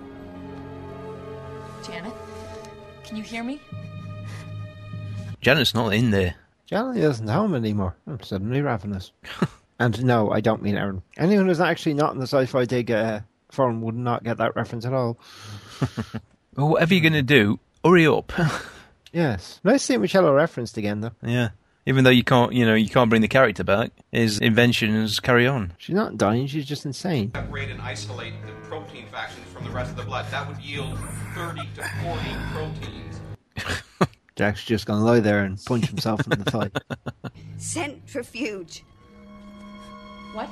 Janet, can you hear me? Janet's not in there. Janet isn't home anymore. I'm suddenly ravenous. And no, I don't mean Aaron. Anyone who's actually not in the Sci-Fi Dig uh, forum would not get that reference at all. Well, whatever you're going to do, hurry up. Yes. Nice to see Michello referenced again, though. Yeah. Even though you can't, you know, you can't bring the character back, his inventions carry on. She's not dying, she's just insane. Separate and isolate the protein fractions from the rest of the blood. That would yield thirty to forty proteins. Jack's just going to lie there and punch himself in the thigh. Centrifuge. What?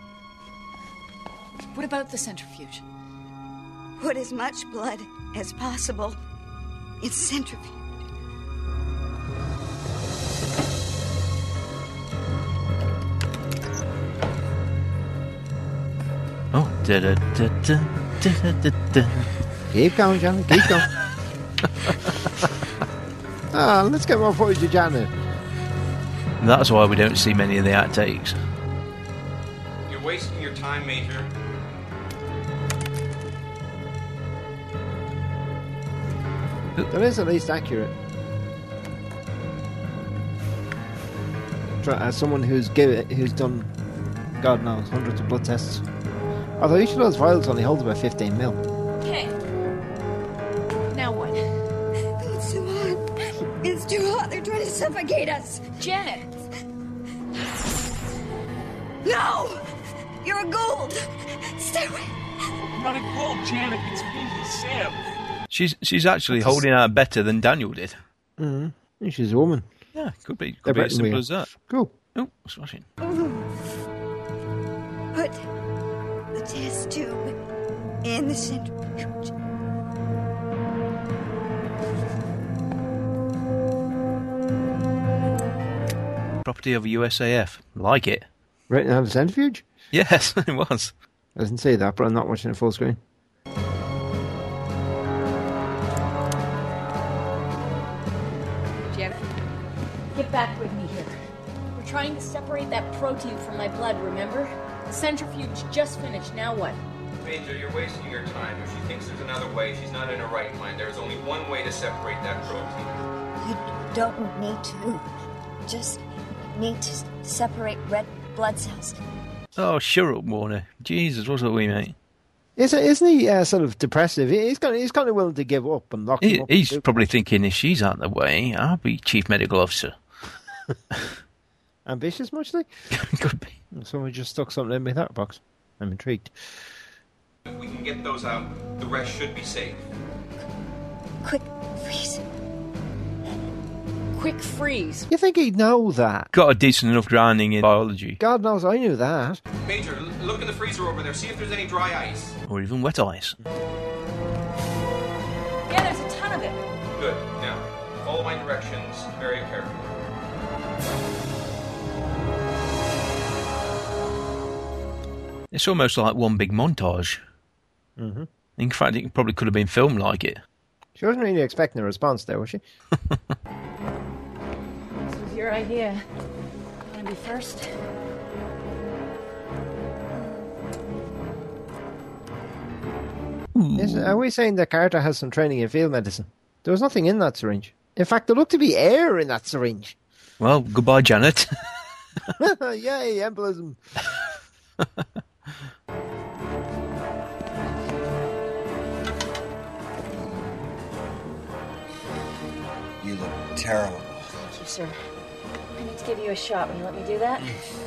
What about the centrifuge? Put as much blood as possible in centrifuge. Oh, da da da da da da da. Keep going, Janet, keep going. Ah, let's get more footage of Janet. That's why we don't see many of the outtakes. You're wasting your time, Major. That is at least accurate. As someone who's give it, who's done, God knows, hundreds of blood tests. Although each of those vials only holds about fifteen mil. Okay. Now what? It's too hot. It's too hot. They're trying to suffocate us. Janet! No! You're a Goa'uld. Stay away. I'm not a Goa'uld, Janet. It's me, Sam. She's she's actually holding out better than Daniel did. Mm-hmm. She's a woman. Yeah, could be. Could be as simple as that. Cool. Oh, smashing. Put the test tube in the centrifuge. Property of U S A F. Like it. Right now, the centrifuge? Yes, it was. I didn't say that, but I'm not watching it full screen. Janet, get back with me here. We're trying to separate that protein from my blood, remember? The centrifuge just finished. Now what? Major, you're wasting your time. If she thinks there's another way, she's not in her right mind. There's only one way to separate that protein. You don't need to. Just need to separate red blood cells. Oh, shut up, Warner. Jesus, what's up with you, mate? Isn't, isn't he uh, sort of depressive? He's kind of, he's kind of willing to give up and lock He, him up. he's probably thinking, if she's out of the way, I'll be chief medical officer. Ambitious, much like? Could be. So we just stuck something in my thought box. I'm intrigued. If we can get those out, the rest should be safe. Quick, freeze. Quick freeze. You think he'd know that? Got a decent enough grounding in biology. God knows I knew that. Major, l- look in the freezer over there. See if there's any dry ice. Or even wet ice. Yeah, there's a ton of it. Good. Now, follow my directions very carefully. It's almost like one big montage. Mm-hmm. In fact, it probably could have been filmed like it. She wasn't really expecting a response there, was she? This was your idea. Want to be first? Yes, are we saying that Carter has some training in field medicine? There was nothing in that syringe. In fact, there looked to be air in that syringe. Well, goodbye, Janet. Yay, embolism. You look terrible. Thank you, sir. I need to give you a shot. Will you let me do that?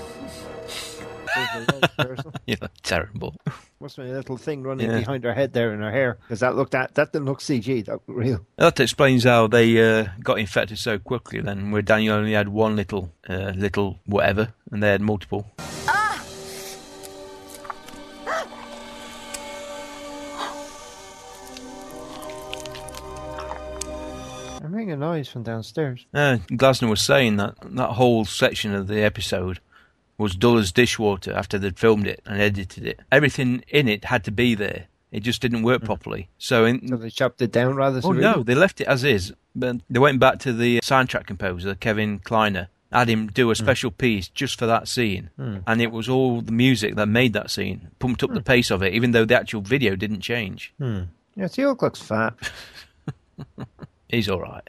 You look terrible. Must be a little thing running Yeah. behind her head there in her hair. Because that looked at, that didn't look C G, that looked real. That explains how they uh, got infected so quickly then, where Daniel only had one little, uh, little whatever, and they had multiple. I'm hearing a noise from downstairs. Uh, Glasner was saying that that whole section of the episode was dull as dishwater after they'd filmed it and edited it. Everything in it had to be there. It just didn't work mm. properly. So, in, so they chopped it down rather Oh, severely? no, they left it as is. But they went back to the soundtrack composer, Kevin Kleiner, had him do a special mm. piece just for that scene. Mm. And it was all the music that made that scene, pumped up mm. the pace of it, even though the actual video didn't change. Mm. Yeah, Teal'c looks fat. He's all right.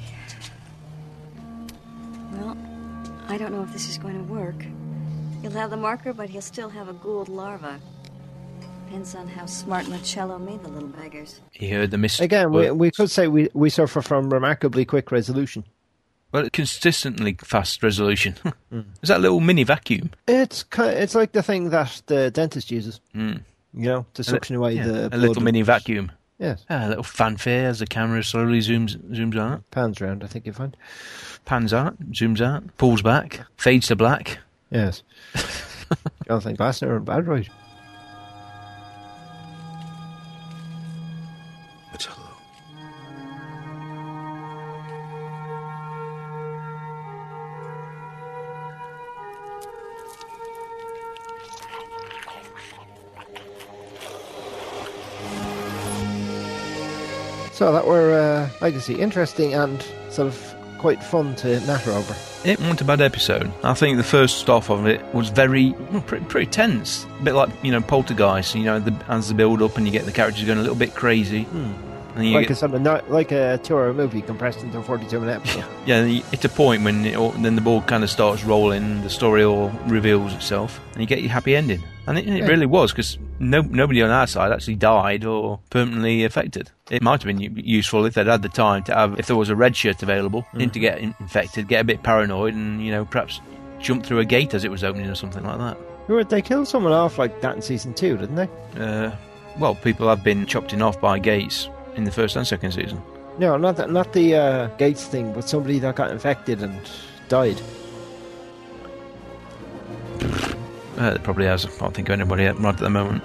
Well, I don't know if this is going to work. He'll have the marker, but he'll still have a Gould larva. Depends on how smart Marcello made the little beggars. He heard the mist. Again, we, we could say we, we suffer from remarkably quick resolution. Well, consistently fast resolution. mm. Is that a little mini vacuum? It's it's like the thing that the dentist uses. Mm. You know, to suction a, away yeah, the a blood little mini vacuum. Yes. Ah, a little fanfare as the camera slowly zooms zooms out. Pans round, I think you find. Pans out, zooms out, pulls back, fades to black. Yes. Jonathan Glasner and Bad Right. It's hello. So that were, uh, like I see, interesting and sort of quite fun to natter over. It wasn't a bad episode. I think the first half of it was very, well, pretty, pretty tense. A bit like, you know, Poltergeist, you know, the, as the build up and you get the characters going a little bit crazy. Hmm. And you like, get, a sort of not, like a two-hour movie compressed into a forty-two minute episode. Yeah, it's a point when it all, then the ball kind of starts rolling, the story all reveals itself, and you get your happy ending. And it, it Yeah. really was, because no, nobody on our side actually died or permanently affected. It might have been u- useful if they'd had the time to have, if there was a red shirt available, Mm-hmm. him to get in- infected, get a bit paranoid, and, you know, perhaps jump through a gate as it was opening or something like that. Who They killed someone off like that in season two, didn't they? Uh, well, people have been chopped in off by gates in the first and second season. No, not that, not the uh, Gates thing, but somebody that got infected and died. Uh, it probably has. I can't think of anybody right at the moment.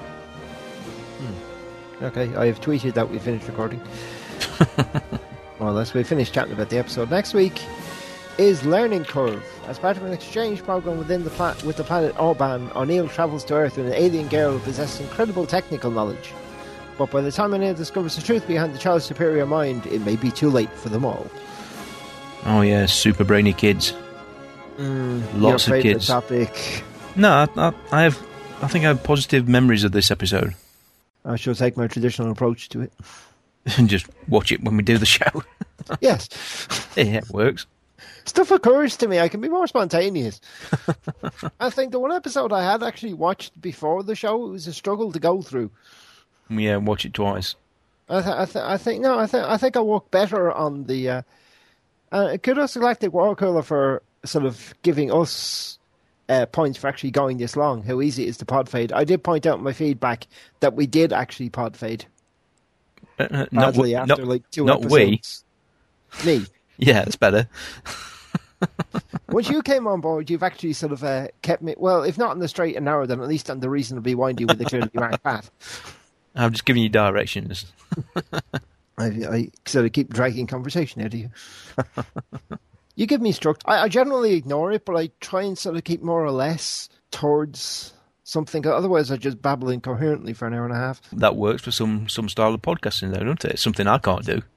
Okay, I have tweeted that we finished recording. More or less, we finished chatting about the episode. Next week is Learning Curve. As part of an exchange program within the pla- with the planet Orban, O'Neill travels to Earth with an alien girl who possesses incredible technical knowledge. But by the time O'Neill discovers the truth behind the child's superior mind, it may be too late for them all. Oh yeah, super brainy kids. Mm, Lots your of favourite kids. topic. No, I, I, I have. I think I have positive memories of this episode. I shall take my traditional approach to it. And just watch it when we do the show. Yes. Yeah, it works. Stuff occurs to me. I can be more spontaneous. I think the one episode I had actually watched before the show, it was a struggle to go through. Yeah, watch it twice. I, th- I, th- I think no, I think I think I work better on the. Uh, uh, kudos to Galactic Warcooler for sort of giving us uh, points for actually going this long. How easy it is to pod fade. I did point out in my feedback that we did actually pod fade. Uh, uh, not Badly w- after not, like two not episodes. We. Me. Yeah, that's better. Once you came on board, you've actually sort of uh, kept me, well, if not on the straight and narrow, then at least on the reasonably windy with the clearly marked path. I'm just giving you directions. I, I sort of keep dragging conversation out of you. You give me structure. I, I generally ignore it, but I try and sort of keep more or less towards something. Otherwise, I just babble incoherently for an hour and a half. That works for some, some style of podcasting, though, doesn't it? It's something I can't do.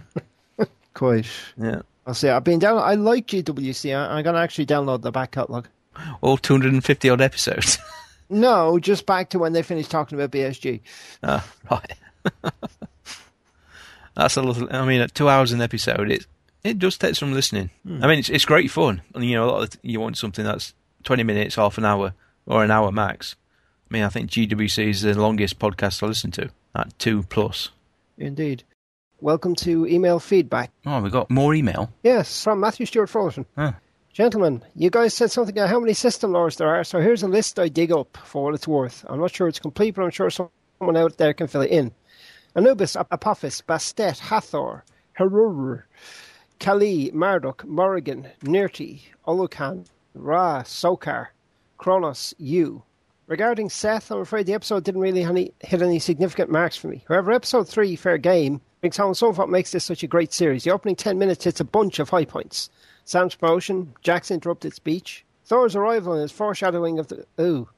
Quite. Yeah. I'll say I've been down. I like G W C. I, I'm going to actually download the back catalogue. All two hundred fifty odd episodes. No, just back to when they finished talking about B S G. Ah, right. That's a little. I mean, at two hours an episode, it it does take some listening. Hmm. I mean, it's it's great fun. And, you know, a lot of the, you want something that's twenty minutes, half an hour, or an hour max. I mean, I think G W C is the longest podcast I listen to at two plus. Indeed. Welcome to email feedback. Oh, we got more email. Yes, from Matthew Stewart Fullerton. Huh. Gentlemen, you guys said something about how many system lores there are, so here's a list I dig up for what it's worth. I'm not sure it's complete, but I'm sure someone out there can fill it in. Anubis, Apophis, Bastet, Hathor, Harur, Kali, Marduk, Morrigan, Nirti, Olukan, Ra, Sokar, Kronos, Yu. Regarding Seth, I'm afraid the episode didn't really any, hit any significant marks for me. However, episode three, Fair Game, brings home some of what makes this such a great series. The opening ten minutes hits a bunch of high points. Sam's promotion, Jack's interrupted speech, Thor's arrival and his foreshadowing of the... Ooh.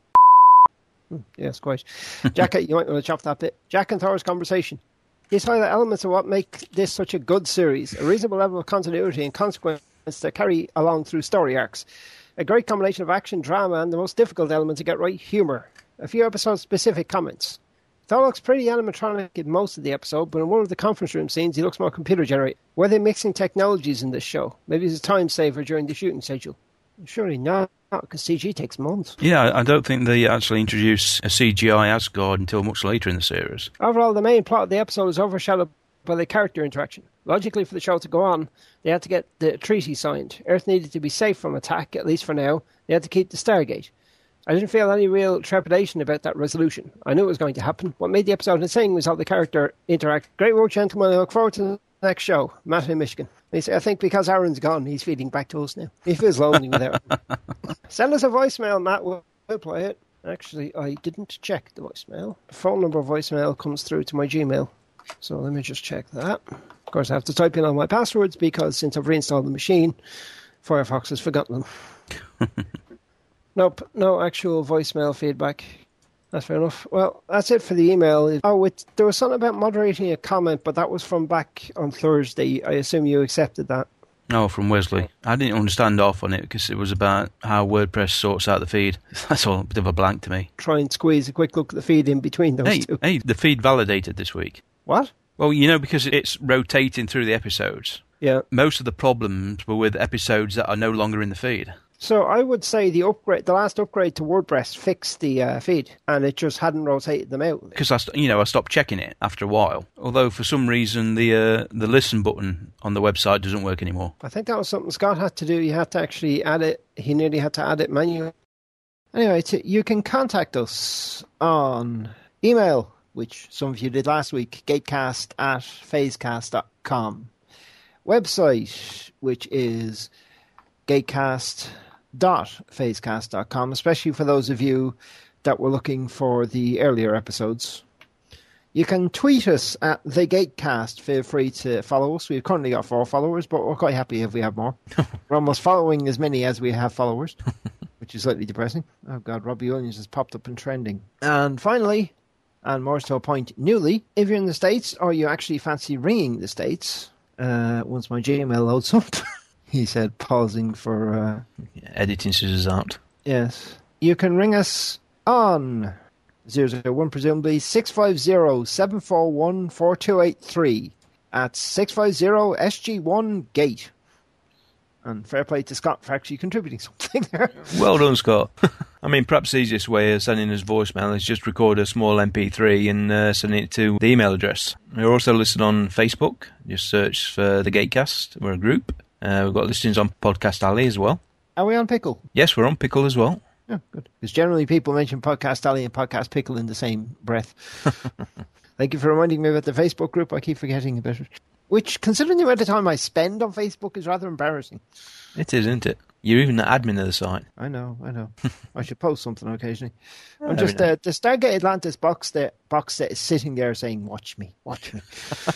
Hmm, yes, quite. Jack, you might want to chop that bit. Jack and Thor's conversation. These highlight elements of what make this such a good series. A reasonable level of continuity and consequence that carry along through story arcs. A great combination of action, drama, and the most difficult element to get right, humour. A few episode-specific comments. Thor looks pretty animatronic in most of the episode, but in one of the conference room scenes, he looks more computer-generated. Were they mixing technologies in this show? Maybe it's a time saver during the shooting schedule. Surely not, because C G takes months. Yeah, I don't think they actually introduce a C G I Asgard until much later in the series. Overall, the main plot of the episode is overshadowed by the character interaction. Logically, for the show to go on, they had to get the treaty signed. Earth needed to be safe from attack, at least for now. They had to keep the Stargate. I didn't feel any real trepidation about that resolution. I knew it was going to happen. What made the episode insane was how the character interact. Great work, gentlemen. I look forward to the next show. Matt in Michigan. He said, I think because Aaron's gone, he's feeding back to us now. He feels lonely without him. Send us a voicemail, Matt. We'll, we'll play it. Actually, I didn't check the voicemail. The phone number voicemail comes through to my Gmail. So let me just check that. Of course, I have to type in all my passwords because since I've reinstalled the machine, Firefox has forgotten them. Nope, no actual voicemail feedback. That's fair enough. Well, that's it for the email. Oh, it, there was something about moderating a comment, but that was from back on Thursday. I assume you accepted that. No, from Wesley. I didn't understand off on it because it was about how WordPress sorts out the feed. That's all a bit of a blank to me. Try and squeeze a quick look at the feed in between those hey, two. Hey, the feed validated this week. What? Well, you know, because it's rotating through the episodes. Yeah. Most of the problems were with episodes that are no longer in the feed. So I would say the upgrade, the last upgrade to WordPress fixed the uh, feed, and it just hadn't rotated them out. Because I, st- you know, I stopped checking it after a while. Although for some reason the uh, the listen button on the website doesn't work anymore. I think that was something Scott had to do. He had to actually add it. He nearly had to add it manually. Anyway, t- you can contact us on email, which some of you did last week, gatecast at phasecast dot com. Website, which is gatecast dot phasecast dot com, especially for those of you that were looking for the earlier episodes. You can tweet us at the Gatecast. Feel free to follow us. We've currently got four followers, but we're quite happy if we have more. We're almost following as many as we have followers, which is slightly depressing. Oh God, Robbie Williams has popped up in trending. And finally, and more to a point, newly, if you're in the States or you actually fancy ringing the States, uh, once my Gmail loads up, he said, pausing for... Uh, yeah, editing scissors out. Yes. You can ring us on zero zero one, presumably, six five zero, seven four one, four two eight three at six five zero S G one gate. And fair play to Scott for actually contributing something there. Well done, Scott. I mean, perhaps the easiest way of sending us voicemail is just record a small M P three and uh, send it to the email address. We're also listed on Facebook. Just search for The Gatecast. We're a group. Uh, we've got listings on Podcast Alley as well. Are we on Pickle? Yes, we're on Pickle as well. Yeah, good. Because generally people mention Podcast Alley and Podcast Pickle in the same breath. Thank you for reminding me about the Facebook group. I keep forgetting about it. Which, considering the amount of time I spend on Facebook, is rather embarrassing. It is, isn't it? You're even the admin of the site. I know, I know. I should post something occasionally. I'm just uh, the Stargate Atlantis box that box set is sitting there saying, "Watch me, watch me."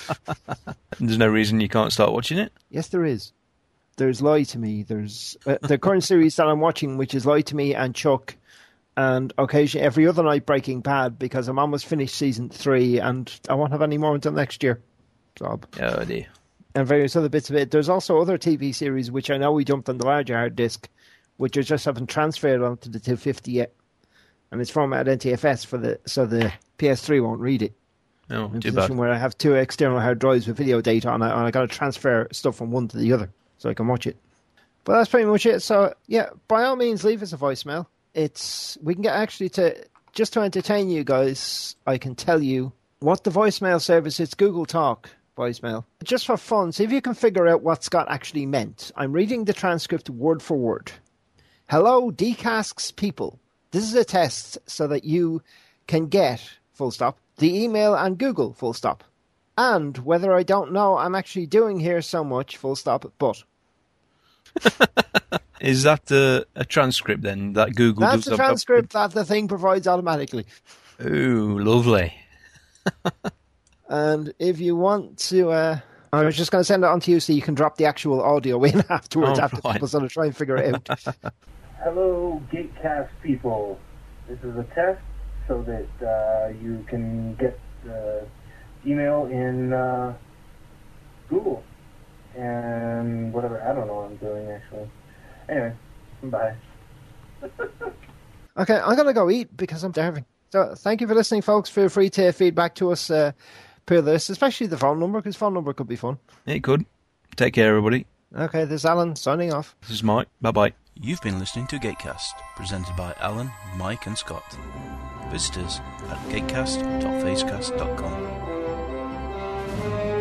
There's no reason you can't start watching it. Yes, there is. There's Lie to Me. There's uh, the current series that I'm watching, which is Lie to Me and Chuck, and occasionally every other night Breaking Bad, because I'm almost finished season three and I won't have any more until next year. So, oh dear. And various other bits of it. There's also other T V series which I know we dumped on the larger hard disk, which I just haven't transferred onto the two fifty yet. And it's formatted N T F S for the so the P S three won't read it. No, in a too position bad. Where I have two external hard drives with video data on it, and I got to transfer stuff from one to the other so I can watch it. But that's pretty much it. So yeah, by all means, leave us a voicemail. It's we can get actually to just to entertain you guys. I can tell you what the voicemail service. It's Google Talk voicemail. Just for fun, see if you can figure out what Scott actually meant. I'm reading the transcript word for word. Hello, D C A S K's people. This is a test so that you can get, full stop, the email and Google, full stop. And whether I don't know I'm actually doing here so much, full stop, but. Is that uh, a transcript then, that Google That's does? a transcript that the thing provides automatically. Ooh, lovely. And if you want to, uh, I was just going to send it on to you so you can drop the actual audio in afterwards Oh, after right. people sort of try and figure it out. Hello, Gatecast people. This is a test so that uh, you can get uh, email in uh, Google and whatever. I don't know what I'm doing, actually. Anyway, bye. Okay, I'm going to go eat because I'm starving. So thank you for listening, folks. Feel free to feedback to us uh, per this, especially the phone number, because phone number could be fun. It could. Take care, everybody. Okay, this is Alan signing off. This is Mike. Bye-bye. You've been listening to Gatecast, presented by Alan, Mike and Scott. Visit us at gatecast dot facecast dot com.